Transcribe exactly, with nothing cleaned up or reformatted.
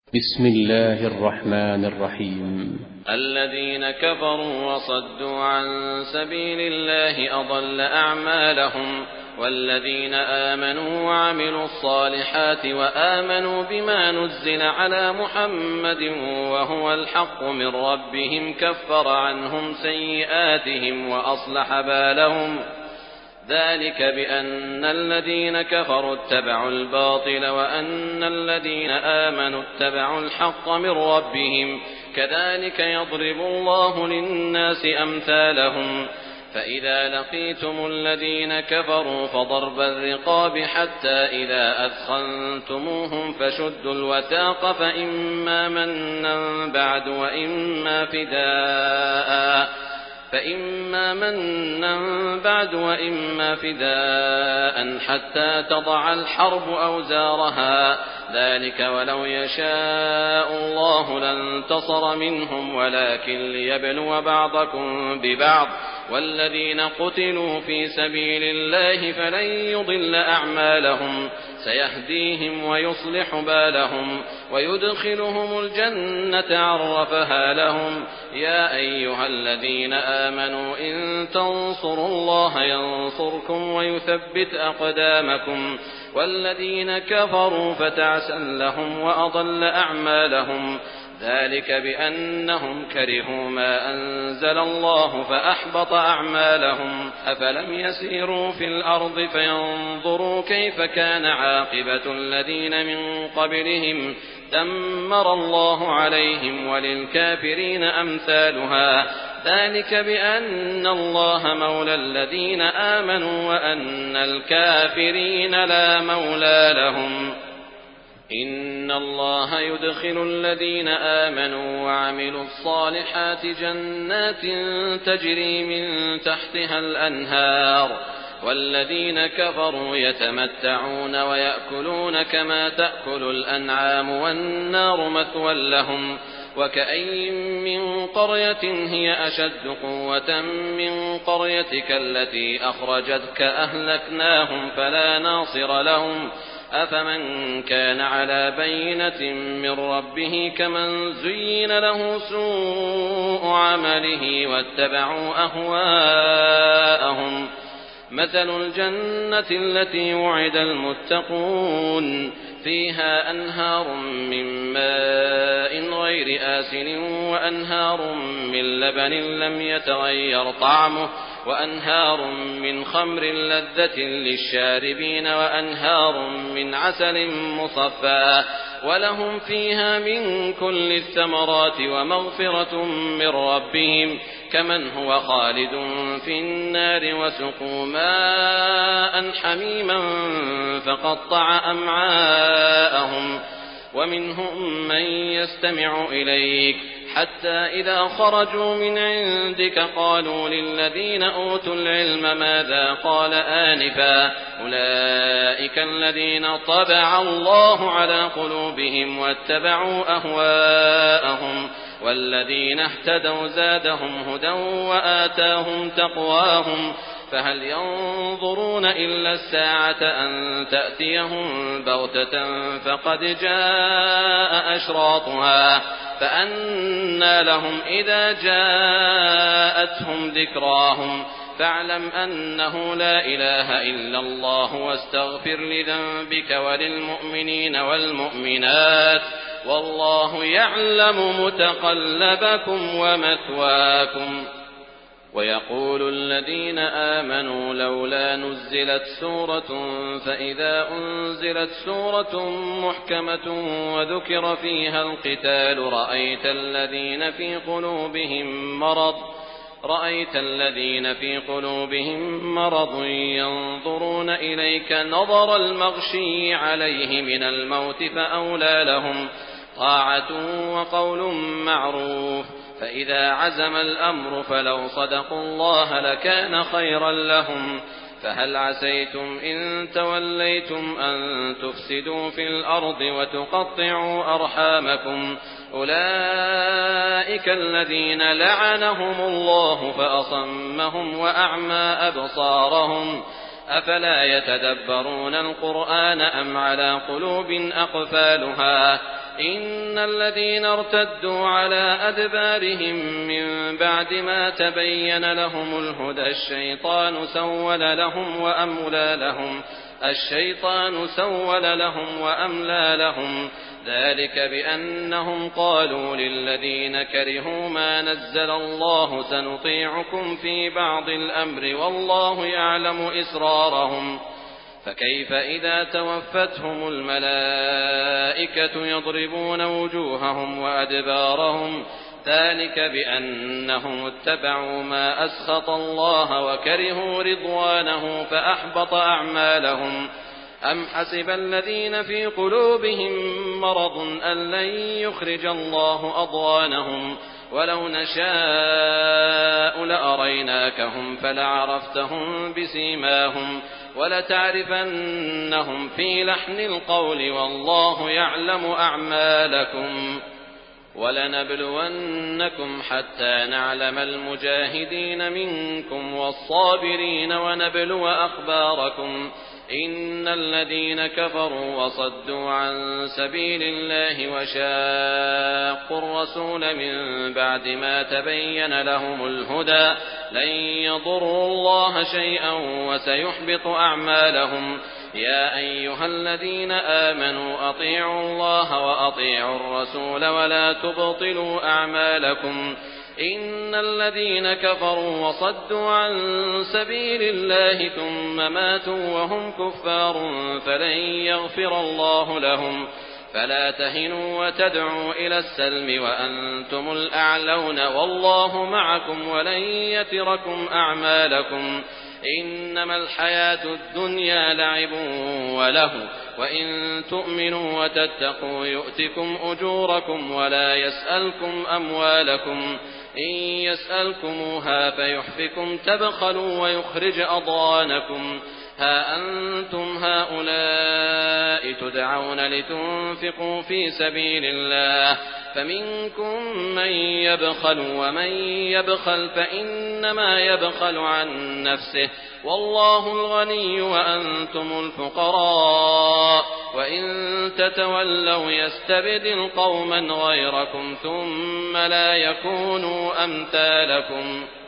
بسم الله الرحمن الرحيم. الذين كفروا وصدوا عن سبيل الله أضل أعمالهم، والذين آمنوا وعملوا الصالحات وآمنوا بما نزل على محمد وهو الحق من ربهم كفر عنهم سيئاتهم وأصلح بالهم. ذلك بأن الذين كفروا اتبعوا الباطل وأن الذين آمنوا اتبعوا الحق من ربهم، كذلك يضرب الله للناس أمثالهم. فإذا لقيتم الذين كفروا فضرب الرقاب حتى إذا أثخنتموهم فشدوا الوثاق فإما منا بعد وإما فداء فإما منا بعد وإما فداء حتى تضع الحرب أوزارها. ذلك ولو يشاء الله لانتصر منهم ولكن ليبلو بعضكم ببعض. والذين قتلوا في سبيل الله فلن يضل أعمالهم، سيهديهم ويصلح بالهم ويدخلهم الجنة عرفها لهم. يا أيها الذين آمنوا إن تنصروا الله ينصركم ويثبت أقدامكم. والذين كفروا فتعسا لهم وأضل أعمالهم. ذلك بأنهم كرهوا ما أنزل الله فأحبط أعمالهم. أفلم يسيروا في الأرض فينظروا كيف كان عاقبة الذين من قبلهم، دمر الله عليهم وللكافرين أمثالها. ذلك بأن الله مولى الذين آمنوا وأن الكافرين لا مولى لهم. إن الله يدخل الذين آمنوا وعملوا الصالحات جنات تجري من تحتها الأنهار، والذين كفروا يتمتعون ويأكلون كما تأكل الأنعام والنار مثوى لهم. وكأين من قرية هي أشد قوة من قريتك التي أخرجتك أهلكناهم فلا ناصر لهم. أفمن كان على بينة من ربه كمن زين له سوء عمله واتبعوا أهواءهم. مثل الجنة التي وعد المتقون فيها أنهار من ماء غير آسن وأنهار من لبن لم يتغير طعمه وأنهار من خمر لذة للشاربين وأنهار من عسل مصفى ولهم فيها من كل الثمرات ومغفرة من ربهم كمن هو خالد في النار وسقوا ماء حميما فقطع أمعاءهم. ومنهم من يستمع إليك حتى إذا خرجوا من عندك قالوا للذين أوتوا العلم ماذا قال آنفا أولئك الذين طبع الله على قلوبهم واتبعوا أهواءهم. والذين اهتدوا زادهم هدى وآتاهم تقواهم. فهل ينظرون إلا الساعة أن تأتيهم بغتة فقد جاء أشراطها فأنى لهم إذا جاءتهم ذكراهم. فاعلم أنه لا إله إلا الله واستغفر لذنبك وللمؤمنين والمؤمنات والله يعلم متقلبكم ومثواكم. ويقول الذين آمنوا لولا نزلت سورة فإذا أنزلت سورة محكمة وذكر فيها القتال رأيت الذين في قلوبهم مرض رأيت الذين في قلوبهم مرض ينظرون إليك نظر المغشي عليه من الموت فأولى لهم طاعة وقول معروف. فإذا عزم الأمر فلو صدقوا الله لكان خيرا لهم. فهل عسيتم إن توليتم أن تفسدوا في الأرض وتقطعوا أرحامكم. أولئك الذين لعنهم الله فأصمهم وأعمى أبصارهم. أفلا يتدبرون القرآن أم على قلوب أقفالها إن الذين ارتدوا على أدبارهم من بعد ما تبين لهم الهدى الشيطان سول لهم وأملى لهم الشيطان سول لهم وأملى لهم ذلك بأنهم قالوا للذين كرهوا ما نزل الله سنطيعكم في بعض الأمر والله يعلم إسرارهم فكيف إذا توفتهم الملائكة يضربون وجوههم وأدبارهم ذلك بأنهم اتبعوا ما أسخط الله وكرهوا رضوانه فأحبط أعمالهم أم حسب الذين في قلوبهم مرض أن لن يخرج الله أضغانهم ولو نشاء لأريناكهم فلعرفتهم بسيماهم ولتعرفنهم في لحن القول والله يعلم أعمالكم ولنبلونكم حتى نعلم المجاهدين منكم والصابرين ونبلو أخباركم إن الذين كفروا وصدوا عن سبيل الله وشاقوا الرسول من بعد ما تبين لهم الهدى لن يضروا الله شيئا وسيحبط أعمالهم يا أيها الذين آمنوا أطيعوا الله وأطيعوا الرسول ولا تبطلوا أعمالكم إن الذين كفروا وصدوا عن سبيل الله ثم ماتوا وهم كفار فلن يغفر الله لهم فلا تهنوا وتدعوا إلى السلم وأنتم الأعلون والله معكم ولن يتركم أعمالكم إنما الحياة الدنيا لعب وله وإن تؤمنوا وتتقوا يؤتكم أجوركم ولا يسألكم أموالكم إن يسألكموها فيحفكم تبخلوا ويخرج أضغانكم ها أنتم هؤلاء تدعون لتنفقوا في سبيل الله فمنكم من يبخل ومن يبخل فإنما يبخل عن نفسه والله الغني وأنتم الفقراء وإن تتولوا يستبدل قوما غيركم ثم لا يكونوا أمثالكم